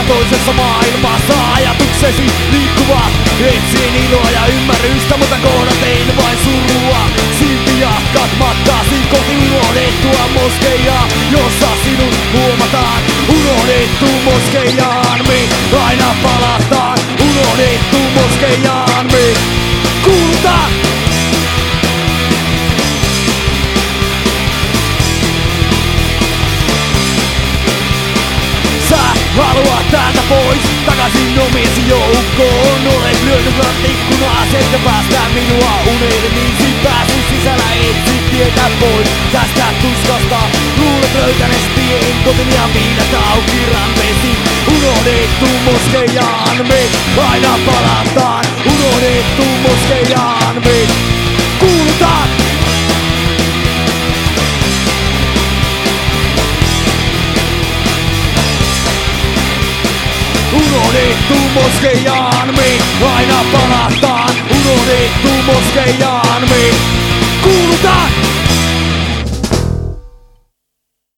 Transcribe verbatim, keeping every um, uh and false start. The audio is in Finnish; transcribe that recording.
toisessa maailmassa ajatuksesi liikkuvat. Etsin iloa ja ymmärrystä, mutta kohdatein vain surua. Silti jatkat matkasi kohti unohdettua moskeijaa, jossa sinut huomataan. Unohdettu moskeijan me aina palataan. Unohdettu moskeijan me kuulutaan. Haluat täältä pois, takaisin omiesi joukkoon. Olet lyönyt ikkunaa, sekä päästää minua unelmiisi. Pääsyn sisällä etsit tietä pois tästä tuskasta. Luulet löytänes tien kotiin ja viinat auki ranteesi. Unohdettu moskeijan me aina palataan. Unohdettu moskeijan me kuulutaan. Unohdettu moskeijan me aina palataan. Unohdettu moskeijan me kuulutaan.